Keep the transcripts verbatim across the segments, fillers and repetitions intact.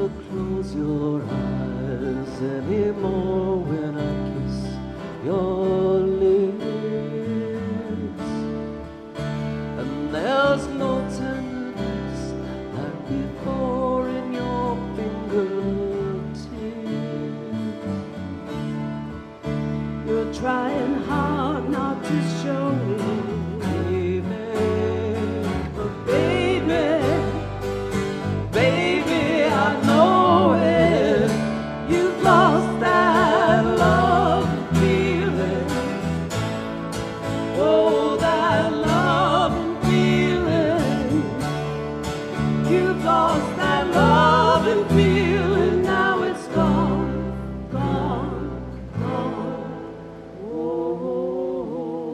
to close your eyes anymore when I kiss your lips. And there's no tenderness like before in your fingertips. You're trying hard not to show it, lost that love and feeling. Now it's gone, gone, gone. Oh.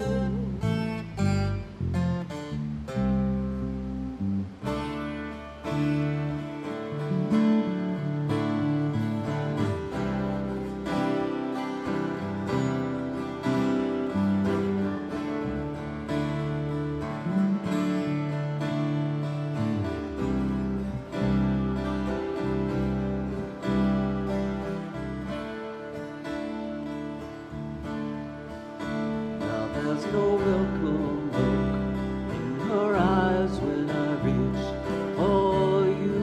There's no welcome look in her eyes when I reach for you,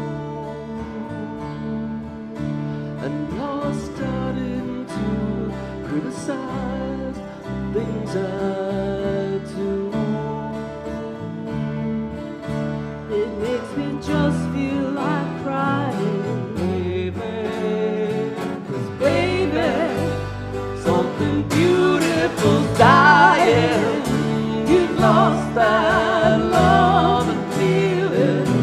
and you're starting to criticize the things I do. It makes me just feel like crying, baby, 'cause baby, something beautiful's dying. You've lost that love and feeling.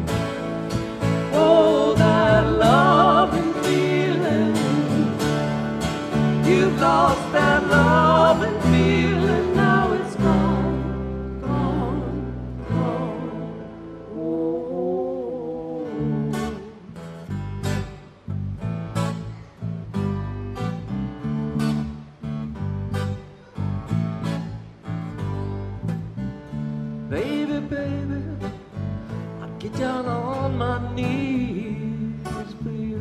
Oh, that love and feeling. You've lost that love and feeling. Now it's gone, gone, gone. Oh. Baby, baby, I'd get down on my knees for you.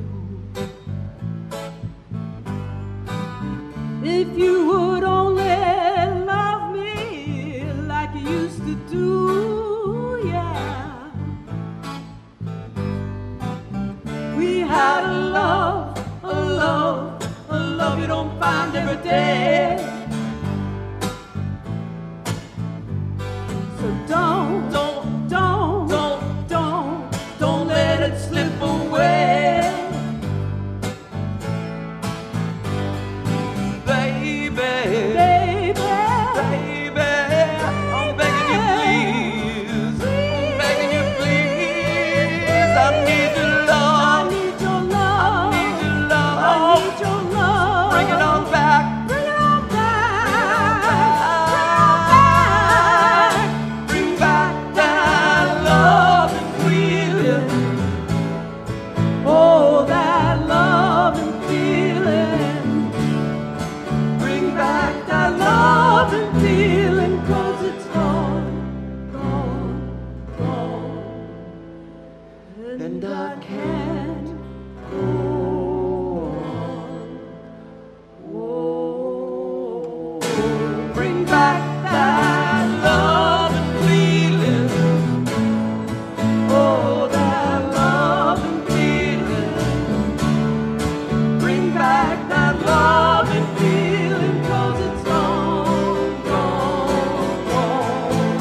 If you would only love me like you used to do, yeah. We had a love, a love, a love you don't find every day. So don't, don't, don't, don't, don't, don't let it slip away. Baby, baby, baby, I'm begging you please, I'm begging you please. I need your love, I need your love, I need your love, I need your love. Bring it on back. And I can't go on. Whoa. Bring back that love and feeling. Oh, that love and feeling. Bring back that love and feeling, 'cause it's gone, gone, gone.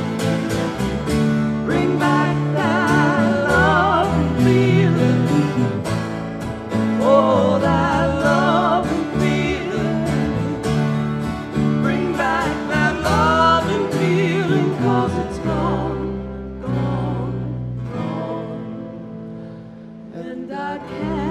Bring back that oh, that love and feeling. Bring back that love and feeling, 'cause it's gone, gone, gone. And I can't